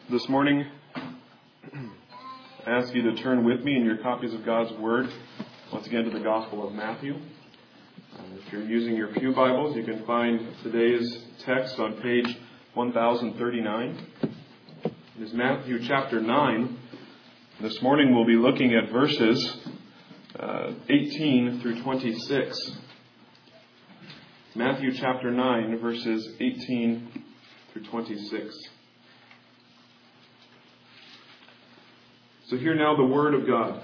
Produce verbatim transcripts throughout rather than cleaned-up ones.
This morning, I ask you to turn with me in your copies of God's Word, once again to the Gospel of Matthew. Um, if you're using your pew Bibles, you can find today's text on page one thousand thirty-nine. It is Matthew chapter nine. This morning we'll be looking at verses uh, eighteen through twenty-six. Matthew chapter nine, verses eighteen through twenty-six. So hear now the word of God.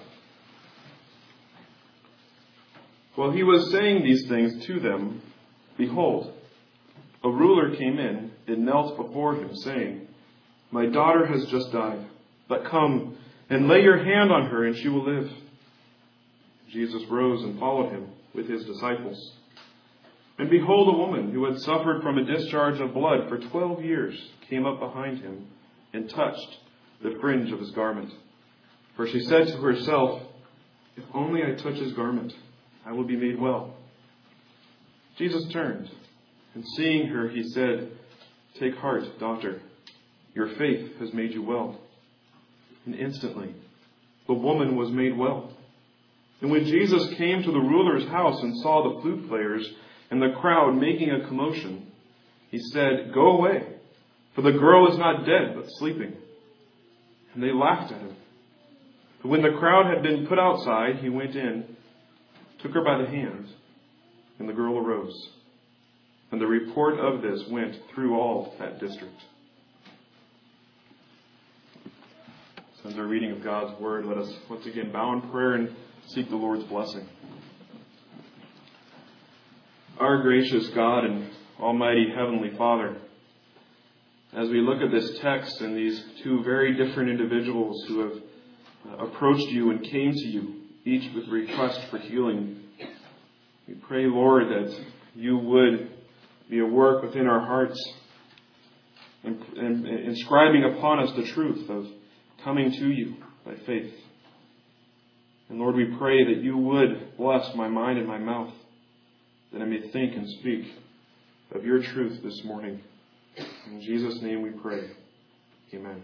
While he was saying these things to them, behold, a ruler came in and knelt before him, saying, My daughter has just died, but come and lay your hand on her, and she will live. Jesus rose and followed him with his disciples. And behold, a woman who had suffered from a discharge of blood for twelve years came up behind him and touched the fringe of his garment. For she said to herself, If only I touch his garment, I will be made well. Jesus turned, and seeing her, he said, Take heart, daughter, your faith has made you well. And instantly, the woman was made well. And when Jesus came to the ruler's house and saw the flute players and the crowd making a commotion, he said, Go away, for the girl is not dead, but sleeping. And they laughed at him. But when the crowd had been put outside, he went in, took her by the hand, and the girl arose. And the report of this went through all that district. So as our reading of God's Word, let us once again bow in prayer and seek the Lord's blessing. Our gracious God and Almighty Heavenly Father, as we look at this text and these two very different individuals who have approached you and came to you, each with request for healing, we pray, Lord, that you would be at work within our hearts, and, and inscribing upon us the truth of coming to you by faith. And Lord, we pray that you would bless my mind and my mouth, that I may think and speak of your truth this morning. In Jesus' name we pray. Amen.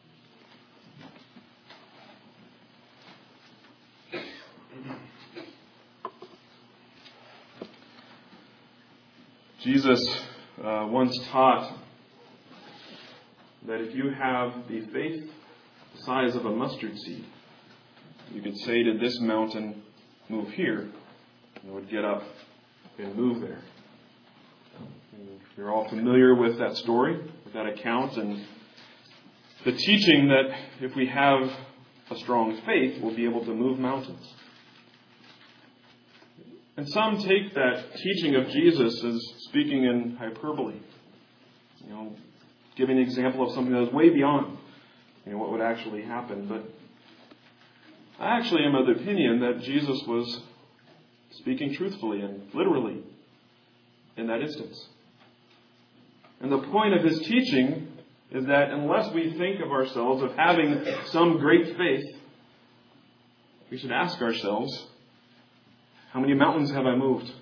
Jesus uh, once taught that if you have the faith the size of a mustard seed, you could say to this mountain, move here, and it would get up and move there. You're all familiar with that story, with that account, and the teaching that if we have a strong faith, we'll be able to move mountains. And some take that teaching of Jesus as speaking in hyperbole, you know, giving an example of something that is way beyond, you know, what would actually happen. But I actually am of the opinion that Jesus was speaking truthfully and literally in that instance. And the point of his teaching is that unless we think of ourselves of having some great faith, we should ask ourselves, how many mountains have I moved?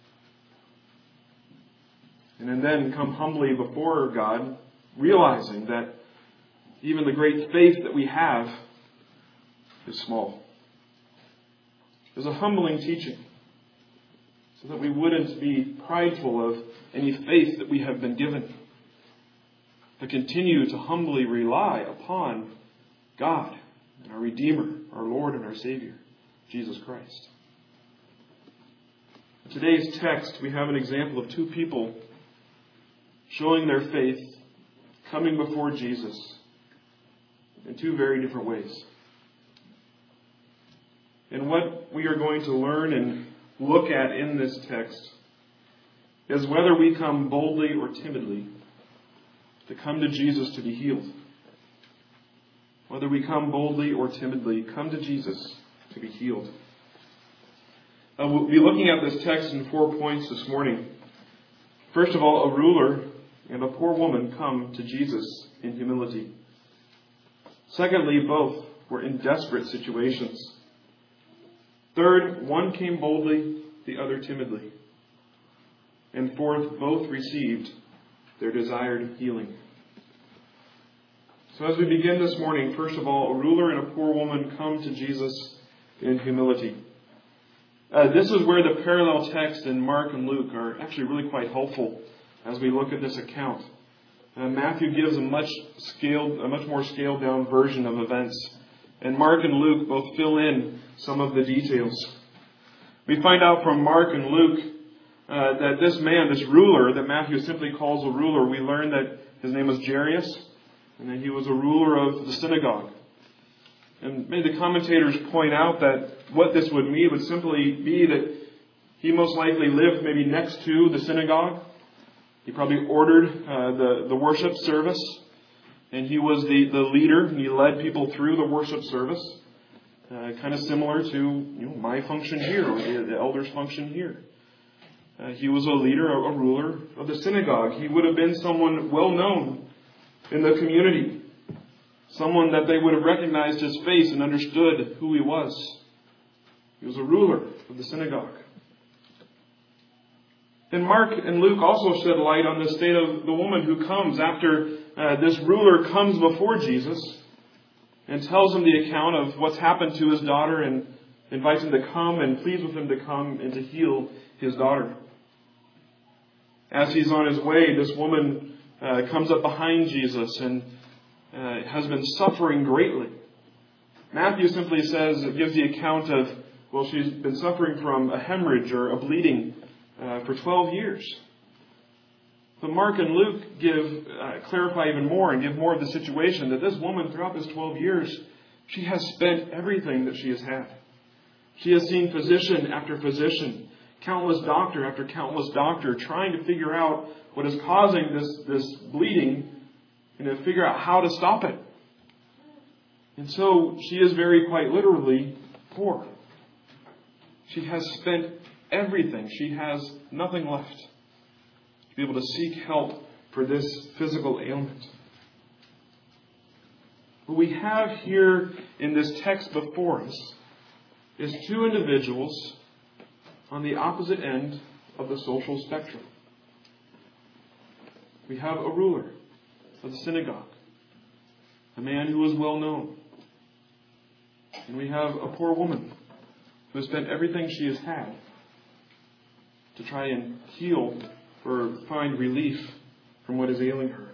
And then come humbly before God, realizing that even the great faith that we have is small. There's a humbling teaching, so that we wouldn't be prideful of any faith that we have been given, but continue to humbly rely upon God and our Redeemer, our Lord and our Savior, Jesus Christ. In today's text, we have an example of two people showing their faith, coming before Jesus in two very different ways. And what we are going to learn and look at in this text is whether we come boldly or timidly to come to Jesus to be healed. Whether we come boldly or timidly, come to Jesus to be healed. Uh, we'll be looking at this text in four points this morning. First of all, a ruler and a poor woman come to Jesus in humility. Secondly, both were in desperate situations. Third, one came boldly, the other timidly. And fourth, both received their desired healing. So as we begin this morning, first of all, a ruler and a poor woman come to Jesus in humility. Uh, this is where the parallel text in Mark and Luke are actually really quite helpful as we look at this account. Uh, Matthew gives a much scaled, a much more scaled down version of events, and Mark and Luke both fill in some of the details. We find out from Mark and Luke uh, that this man, this ruler that Matthew simply calls a ruler, we learn that his name was Jairus, and that he was a ruler of the synagogue. And many of the commentators point out that what this would mean would simply be that he most likely lived maybe next to the synagogue. He probably ordered uh, the, the worship service, and he was the, the leader, and he led people through the worship service, uh, kind of similar to you know, my function here, or the, the elders' function here. Uh, he was a leader, a, a ruler of the synagogue. He would have been someone well known in the community, someone that they would have recognized his face and understood who he was. He was a ruler of the synagogue. And Mark and Luke also shed light on the state of the woman who comes after uh, this ruler comes before Jesus and tells him the account of what's happened to his daughter and invites him to come and pleads with him to come and to heal his daughter. As he's on his way, this woman uh, comes up behind Jesus and uh, has been suffering greatly. Matthew simply says, it gives the account of, well, she's been suffering from a hemorrhage or a bleeding Uh, for twelve years. But Mark and Luke give uh, clarify even more and give more of the situation that this woman throughout this twelve years, she has spent everything that she has had. She has seen physician after physician, countless doctor after countless doctor, trying to figure out what is causing this, this bleeding and to figure out how to stop it. And so she is very quite literally poor. She has spent everything. She has nothing left to be able to seek help for this physical ailment. What we have here in this text before us is two individuals on the opposite end of the social spectrum. We have a ruler of the synagogue, a man who is well known. And we have a poor woman who has spent everything she has had to try and heal or find relief from what is ailing her.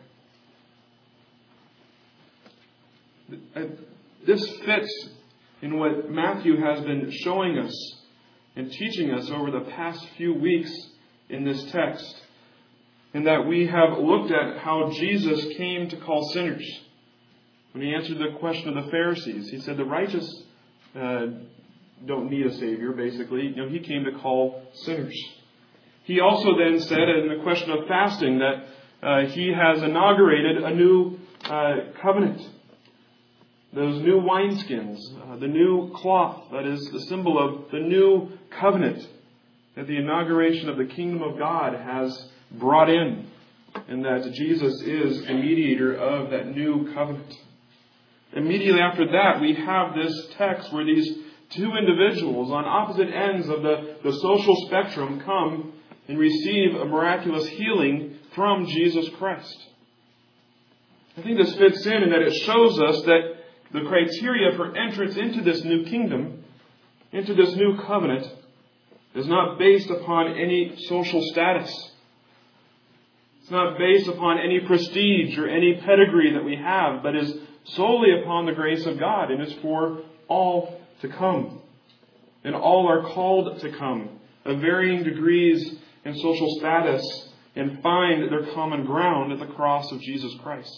This fits in what Matthew has been showing us and teaching us over the past few weeks in this text, in that we have looked at how Jesus came to call sinners. When he answered the question of the Pharisees, he said the righteous uh, don't need a Savior, basically. You know, he came to call sinners. He also then said in the question of fasting that uh, he has inaugurated a new uh, covenant. Those new wineskins, uh, the new cloth, that is the symbol of the new covenant that the inauguration of the kingdom of God has brought in, and that Jesus is the mediator of that new covenant. Immediately after that, we have this text where these two individuals on opposite ends of the, the social spectrum come and receive a miraculous healing from Jesus Christ. I think this fits in in that it shows us that the criteria for entrance into this new kingdom, into this new covenant, is not based upon any social status. It's not based upon any prestige or any pedigree that we have, but is solely upon the grace of God, and is for all to come. And all are called to come, of varying degrees and social status, and find their common ground at the cross of Jesus Christ.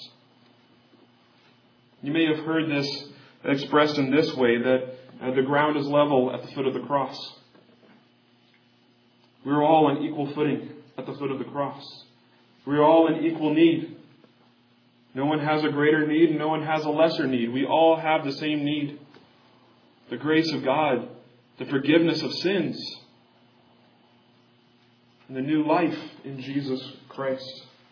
You may have heard this expressed in this way, that uh, the ground is level at the foot of the cross. We're all on equal footing at the foot of the cross. We're all in equal need. No one has a greater need and no one has a lesser need. We all have the same need. The grace of God, the forgiveness of sins, and the new life in Jesus Christ.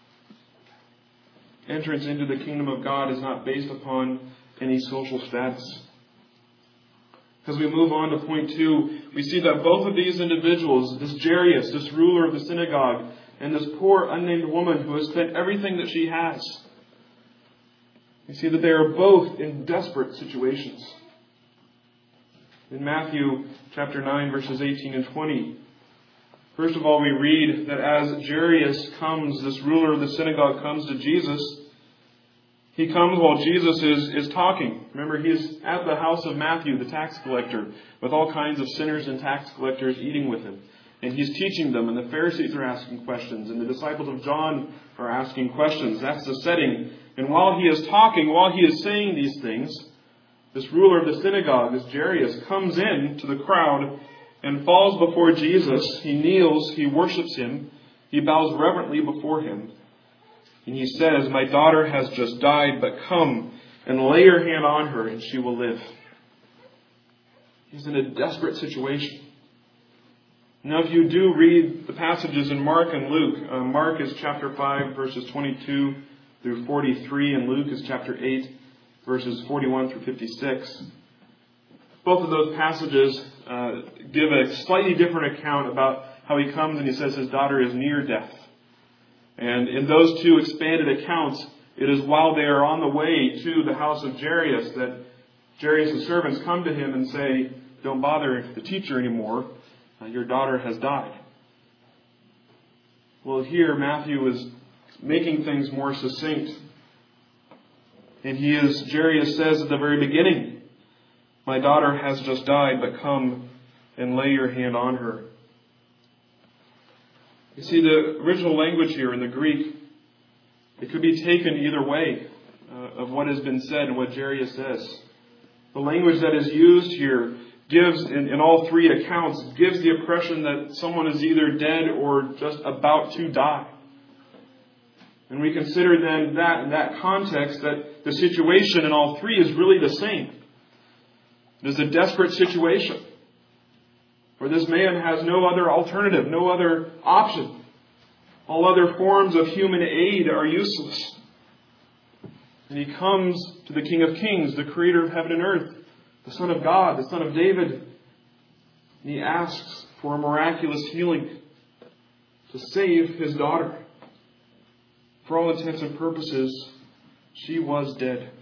Entrance into the kingdom of God is not based upon any social status. As we move on to point two, we see that both of these individuals, this Jairus, this ruler of the synagogue, and this poor unnamed woman who has spent everything that she has, We see that they are both in desperate situations. In Matthew chapter nine, verses eighteen and twenty, first of all, we read that as Jairus comes, this ruler of the synagogue comes to Jesus, he comes while Jesus is, is talking. Remember, he is at the house of Matthew, the tax collector, with all kinds of sinners and tax collectors eating with him. And he's teaching them, and the Pharisees are asking questions, and the disciples of John are asking questions. That's the setting. And while he is talking, while he is saying these things, this ruler of the synagogue, this Jairus, comes in to the crowd and falls before Jesus. He kneels, he worships him, he bows reverently before him. And he says, "My daughter has just died, but come and lay your hand on her and she will live." He's in a desperate situation. Now, if you do read the passages in Mark and Luke, uh, Mark is chapter five, verses twenty-two through forty-three, and Luke is chapter eight, verses forty-one through fifty-six. Both of those passages uh, give a slightly different account about how he comes and he says his daughter is near death. And in those two expanded accounts, it is while they are on the way to the house of Jairus that Jairus' servants come to him and say, "Don't bother the teacher anymore. Uh, your daughter has died." Well, here Matthew is making things more succinct. And he is, Jairus says at the very beginning, "My daughter has just died, but come and lay your hand on her." You see, the original language here in the Greek, it could be taken either way uh, of what has been said and what Jairus says. The language that is used here gives, in, in all three accounts, gives the impression that someone is either dead or just about to die. And we consider then that in that context that the situation in all three is really the same. It is a desperate situation where this man has no other alternative, no other option. All other forms of human aid are useless. And he comes to the King of Kings, the Creator of heaven and earth, the Son of God, the Son of David. And he asks for a miraculous healing to save his daughter. For all intents and purposes, she was dead.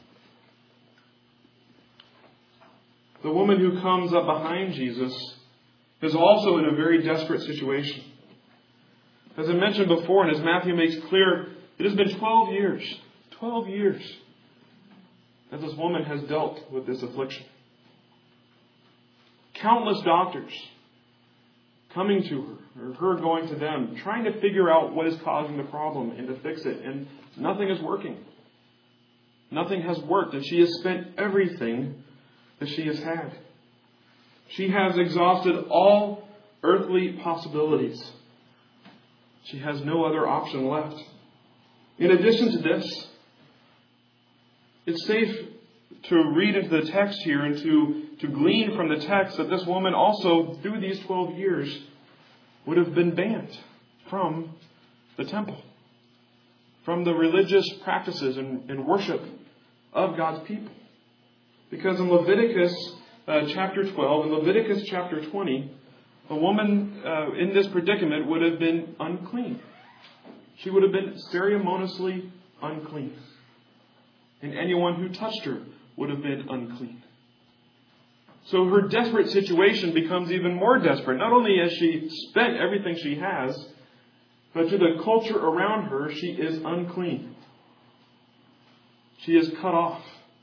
The woman who comes up behind Jesus is also in a very desperate situation. As I mentioned before, and as Matthew makes clear, it has been twelve years. twelve years that this woman has dealt with this affliction. Countless doctors coming to her, or her going to them, trying to figure out what is causing the problem and to fix it. And nothing is working. Nothing has worked. And she has spent everything that she has had. She has exhausted all earthly possibilities. She has no other option left. In addition to this, it's safe to read into the text here and to, to glean from the text that this woman also, through these twelve years, would have been banned from the temple, from the religious practices and, and worship of God's people. Because in Leviticus uh, chapter twelve and Leviticus chapter twenty, a woman uh, in this predicament would have been unclean. She would have been ceremoniously unclean. And anyone who touched her would have been unclean. So her desperate situation becomes even more desperate. Not only has she spent everything she has, but to the culture around her, she is unclean. She is cut off.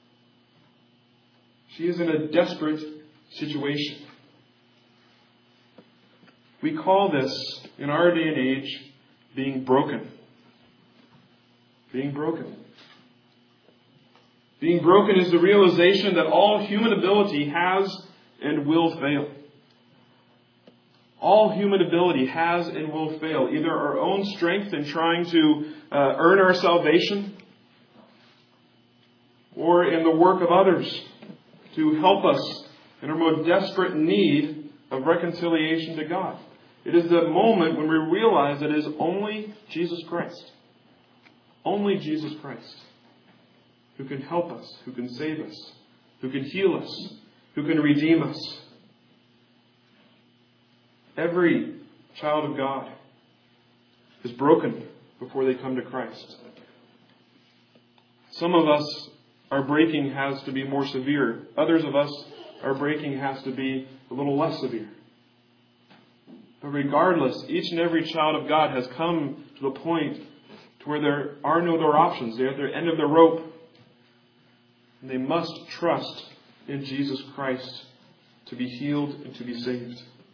She is in a desperate situation. We call this, in our day and age, being broken. Being broken. Being broken is the realization that all human ability has and will fail. All human ability has and will fail. Either our own strength in trying to uh, earn our salvation, or in the work of others to help us in our most desperate need of reconciliation to God. It is the moment when we realize that it is only Jesus Christ. Only Jesus Christ who can help us, who can save us, who can heal us, who can redeem us. Every child of God is broken before they come to Christ. Some of us, our breaking has to be more severe. Others of us, our breaking has to be a little less severe. But regardless, each and every child of God has come to the point to where there are no other options. They're at the end of their rope. And they must trust in Jesus Christ to be healed and to be saved.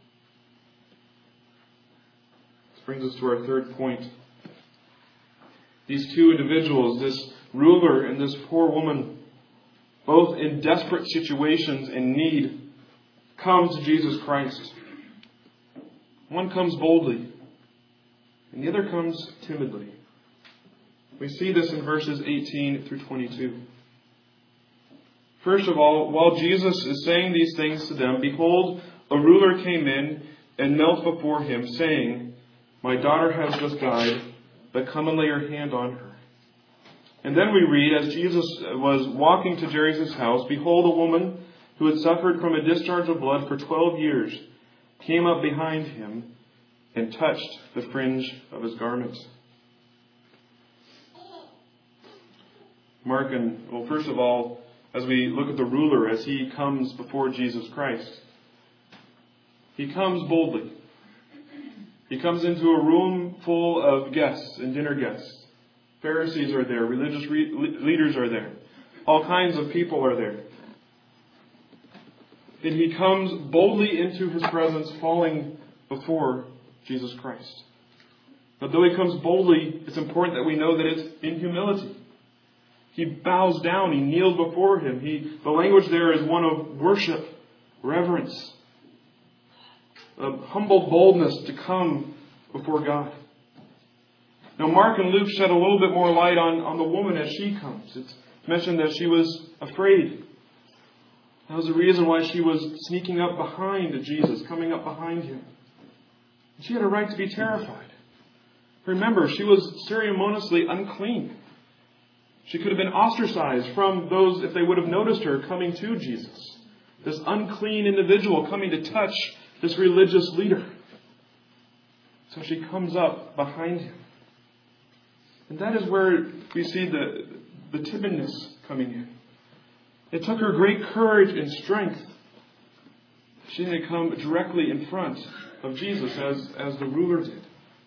This brings us to our third point. These two individuals, this ruler and this poor woman, both in desperate situations and need, come to Jesus Christ. One comes boldly, and the other comes timidly. We see this in verses eighteen through twenty-two. First of all, while Jesus is saying these things to them, behold, a ruler came in and knelt before him, saying, My daughter has just died, but come and lay your hand on her. And then we read, as Jesus was walking to Jairus' house, behold, a woman who had suffered from a discharge of blood for twelve years came up behind him and touched the fringe of his garment. Mark, and well, first of all, as we look at the ruler as he comes before Jesus Christ, he comes boldly. He comes into a room full of guests and dinner guests. Pharisees are there. Religious re- leaders are there. All kinds of people are there. And he comes boldly into his presence, falling before Jesus Christ. But though he comes boldly, it's important that we know that it's in humility. He bows down. He kneels before him. He, the language there is one of worship, reverence, a humble boldness to come before God. Now, Mark and Luke shed a little bit more light on, on the woman as she comes. It's mentioned that she was afraid. That was the reason why she was sneaking up behind Jesus, coming up behind him. She had a right to be terrified. Remember, she was ceremoniously unclean. She could have been ostracized from those if they would have noticed her coming to Jesus. This unclean individual coming to touch this religious leader. So she comes up behind him. And that is where we see the, the timidness coming in. It took her great courage and strength. She didn't come directly in front of Jesus as, as the ruler did.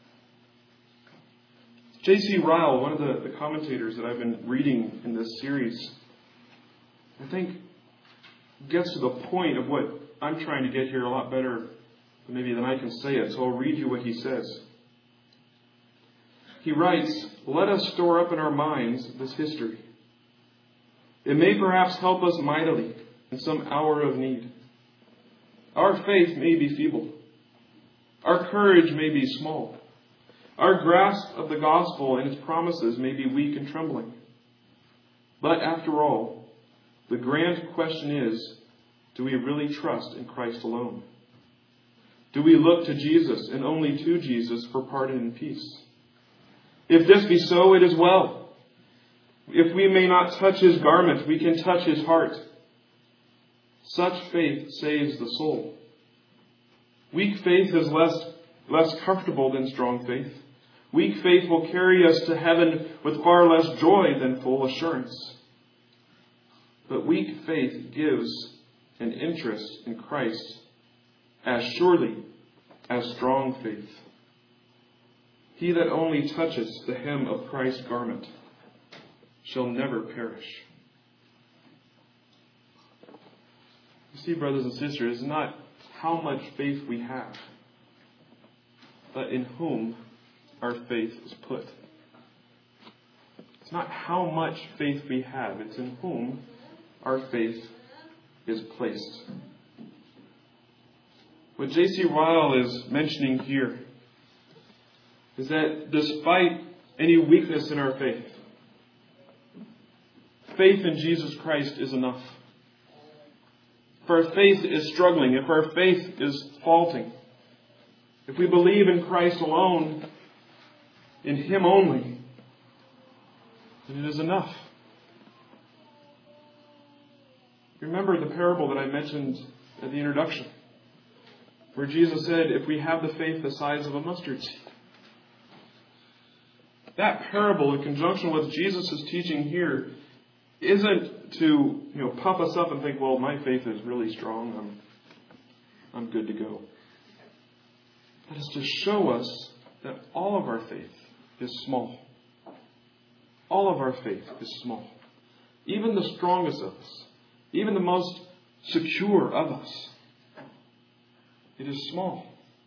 J C Ryle, one of the, the commentators that I've been reading in this series, I think gets to the point of what I'm trying to get here a lot better maybe than I can say it. So I'll read you what he says. He writes, let us store up in our minds this history. It may perhaps help us mightily in some hour of need. Our faith may be feeble. Our courage may be small. Our grasp of the gospel and its promises may be weak and trembling. But after all, the grand question is, do we really trust in Christ alone? Do we look to Jesus and only to Jesus for pardon and peace? If this be so, it is well. If we may not touch his garment, we can touch his heart. Such faith saves the soul. Weak faith is less, less comfortable than strong faith. Weak faith will carry us to heaven with far less joy than full assurance. But weak faith gives an interest in Christ as surely as strong faith. He that only touches the hem of Christ's garment shall never perish. You see, brothers and sisters, it's not how much faith we have, but in whom our faith is put. It's not how much faith we have, it's in whom our faith is placed. What J C Ryle is mentioning here is that despite any weakness in our faith, faith in Jesus Christ is enough. If our faith is struggling, if our faith is faulting, if we believe in Christ alone, in Him only, then it is enough. Remember the parable that I mentioned at the introduction, where Jesus said, if we have the faith the size of a mustard seed. That parable, in conjunction with Jesus' teaching here, isn't to, you know, puff us up and think, well, my faith is really strong. I'm, I'm good to go. But it's to show us that all of our faith is small. All of our faith is small. Even the strongest of us, even the most secure of us, it is small.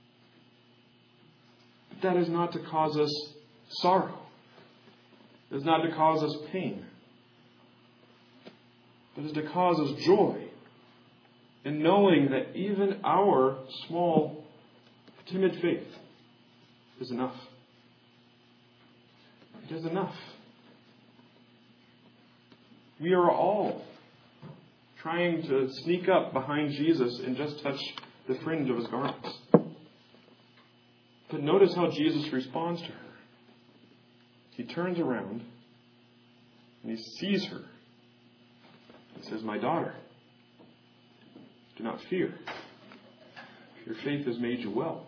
But that is not to cause us sorrow. It is not to cause us pain. But it is to cause us joy in knowing that even our small, timid faith is enough. It is enough. We are all trying to sneak up behind Jesus and just touch the fringe of his garments. But notice how Jesus responds to her. He turns around and he sees her. He says, "My daughter, do not fear. Your faith has made you well."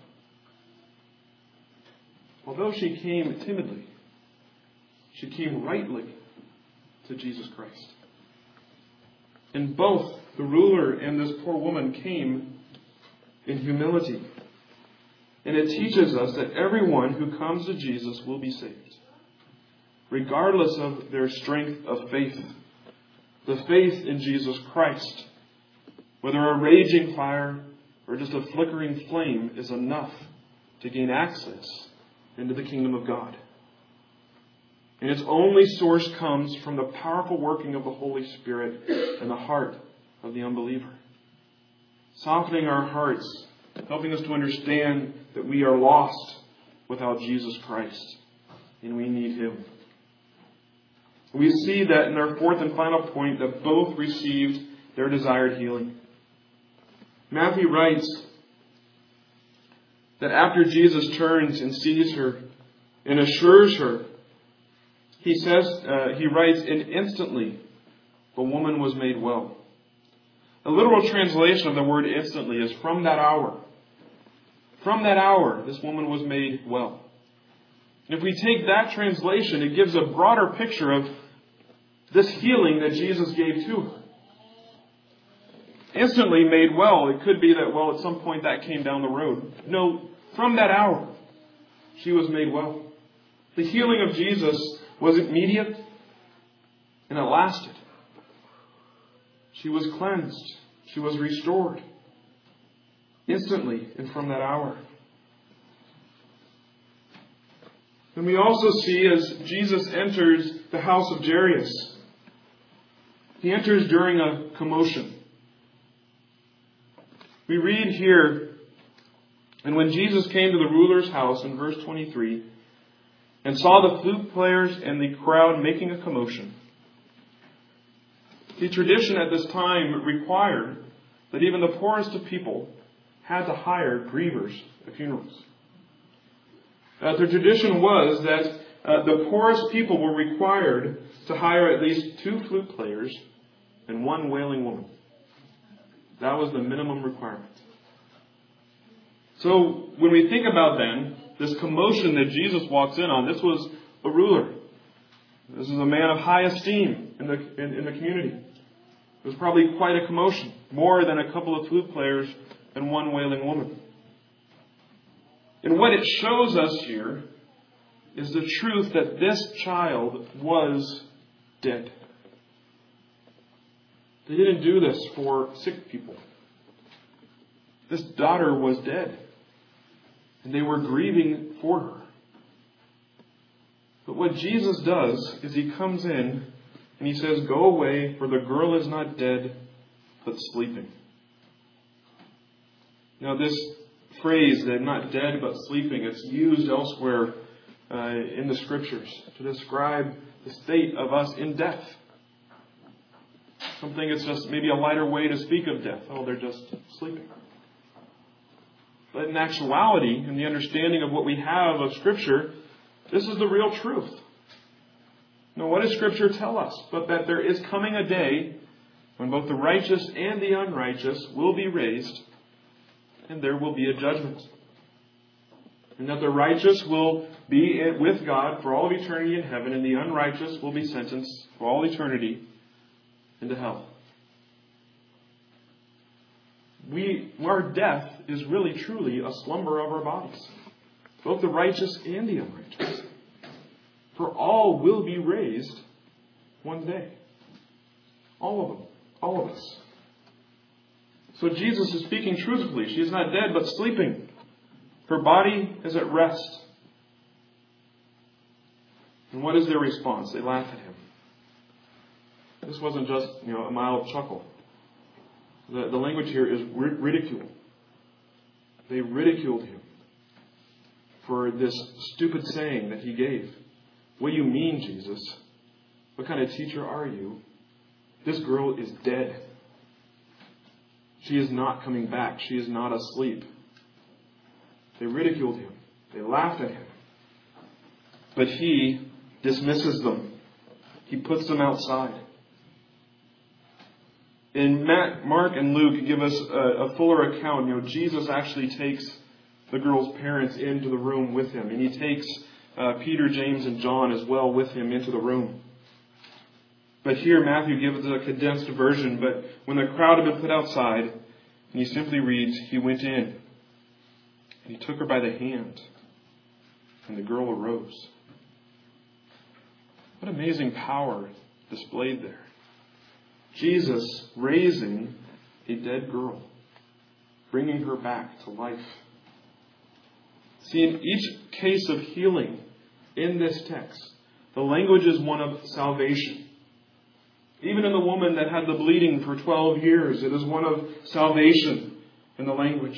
Although she came timidly, she came rightly to Jesus Christ. And both the ruler and this poor woman came in humility. And it teaches us that everyone who comes to Jesus will be saved, regardless of their strength of faith. The faith in Jesus Christ, whether a raging fire or just a flickering flame, is enough to gain access into the kingdom of God. And its only source comes from the powerful working of the Holy Spirit in the heart of the unbeliever, softening our hearts, helping us to understand that we are lost without Jesus Christ, and we need Him. We see that in our fourth and final point, that both received their desired healing. Matthew writes that after Jesus turns and sees her and assures her, he says, uh, he writes, "And instantly the woman was made well." A literal translation of the word instantly is "from that hour." From that hour, this woman was made well. And if we take that translation, it gives a broader picture of this healing that Jesus gave to her. Instantly made well, it could be that, well, at some point that came down the road. No, from that hour, she was made well. The healing of Jesus was immediate, and it lasted. She was cleansed. She was restored. Instantly and from that hour. And we also see as Jesus enters the house of Jairus, he enters during a commotion. We read here, "And when Jesus came to the ruler's house," in verse twenty-three, "and saw the flute players and the crowd making a commotion." The tradition at this time required that even the poorest of people had to hire grievers at funerals. Uh, the tradition was that uh, the poorest people were required to hire at least two flute players and one wailing woman. That was the minimum requirement. So when we think about then this commotion that Jesus walks in on, this was a ruler. This is a man of high esteem in the in, in the community. It was probably quite a commotion, more than a couple of flute players and one wailing woman. And what it shows us here is the truth that this child was dead. They didn't do this for sick people. This daughter was dead, and they were grieving for her. But what Jesus does is he comes in and he says, "Go away, for the girl is not dead, but sleeping." Now this phrase, that not dead but sleeping, it's used elsewhere uh, in the Scriptures to describe the state of us in death. Something it's just maybe a lighter way to speak of death. Oh, they're just sleeping. But in actuality, in the understanding of what we have of Scripture, this is the real truth. Now, what does Scripture tell us? But that there is coming a day when both the righteous and the unrighteous will be raised, and there will be a judgment. And that the righteous will be with God for all of eternity in heaven, and the unrighteous will be sentenced for all eternity into hell. We, our death is really truly a slumber of our bodies, both the righteous and the unrighteous. For all will be raised one day. All of them. All of us. So Jesus is speaking truthfully. She is not dead, but sleeping. Her body is at rest. And what is their response? They laugh at him. This wasn't just, you know, a mild chuckle. The, the language here is ridicule. They ridiculed him for this stupid saying that he gave. What do you mean, Jesus? What kind of teacher are you? This girl is dead. She is not coming back. She is not asleep. They ridiculed him. They laughed at him. But he dismisses them. He puts them outside. In Matt, Mark and Luke give us a, a fuller account. You know, Jesus actually takes the girl's parents into the room with him. And he takes uh, Peter, James, and John as well with him into the room. But here Matthew gives a condensed version. But when the crowd had been put outside, and he simply reads, he went in, and he took her by the hand, and the girl arose. What amazing power displayed there. Jesus raising a dead girl, bringing her back to life. See, in each case of healing in this text, the language is one of salvation. Even in the woman that had the bleeding for twelve years, it is one of salvation in the language.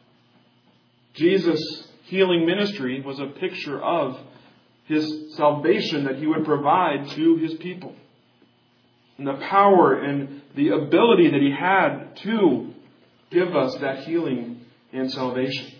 Jesus' healing ministry was a picture of his salvation that he would provide to his people. And the power and the ability that he had to give us that healing and salvation.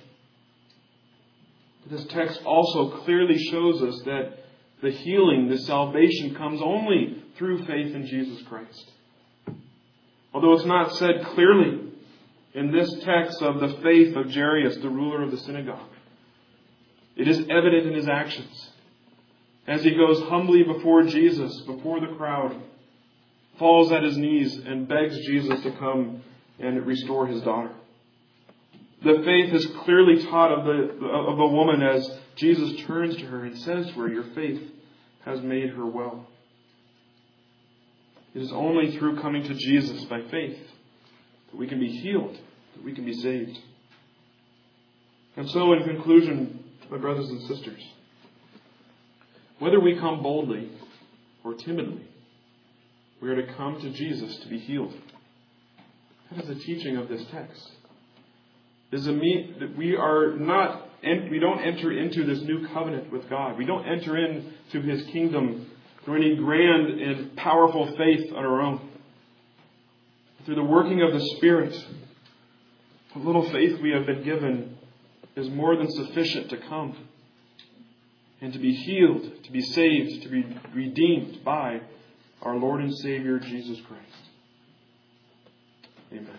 This text also clearly shows us that the healing, the salvation comes only through faith in Jesus Christ. Although it's not said clearly in this text of the faith of Jairus, the ruler of the synagogue, it is evident in his actions. As he goes humbly before Jesus, before the crowd, falls at his knees and begs Jesus to come and restore his daughter. The faith is clearly taught of the of the woman as Jesus turns to her and says to her, "Your faith has made her well." It is only through coming to Jesus by faith that we can be healed, that we can be saved. And so in conclusion, my brothers and sisters, whether we come boldly or timidly, we are to come to Jesus to be healed. That is the teaching of this text. Does it mean that we are not, we don't enter into this new covenant with God. We don't enter into His kingdom through any grand and powerful faith on our own. Through the working of the Spirit, the little faith we have been given is more than sufficient to come and to be healed, to be saved, to be redeemed by our Lord and Savior, Jesus Christ. Amen.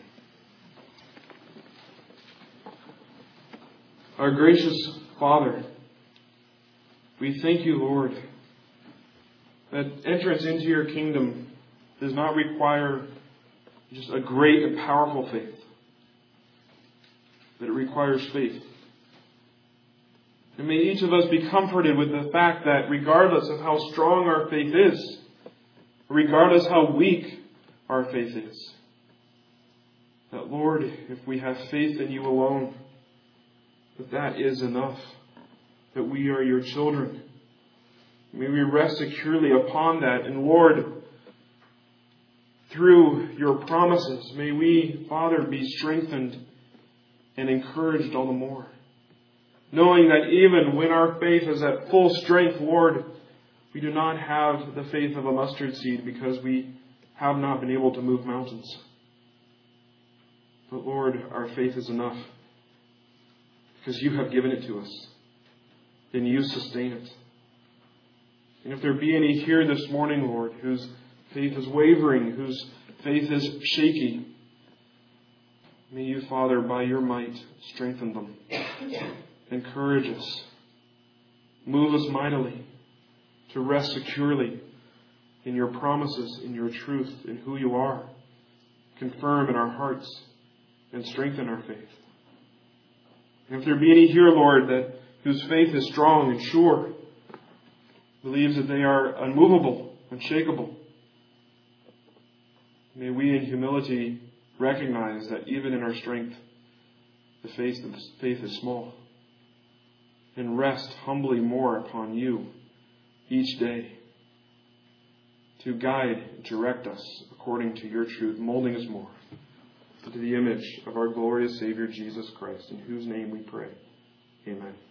Our gracious Father, we thank you, Lord, that entrance into your kingdom does not require just a great and powerful faith, but it requires faith. And may each of us be comforted with the fact that regardless of how strong our faith is, regardless how weak our faith is, that, Lord, if we have faith in you alone, that that is enough, that we are your children. May we rest securely upon that. And Lord, through your promises, may we, Father, be strengthened and encouraged all the more. Knowing that even when our faith is at full strength, Lord, we do not have the faith of a mustard seed because we have not been able to move mountains. But Lord, our faith is enough because you have given it to us and you sustain it. And if there be any here this morning, Lord, whose faith is wavering, whose faith is shaky, may you, Father, by your might, strengthen them. Encourage us. Move us mightily to rest securely in your promises, in your truth, in who you are. Confirm in our hearts and strengthen our faith. And if there be any here, Lord, that whose faith is strong and sure, believes that they are unmovable, unshakable, may we in humility recognize that even in our strength, the faith is small, and rest humbly more upon you each day to guide and direct us according to your truth, molding us more into the image of our glorious Savior Jesus Christ, in whose name we pray. Amen.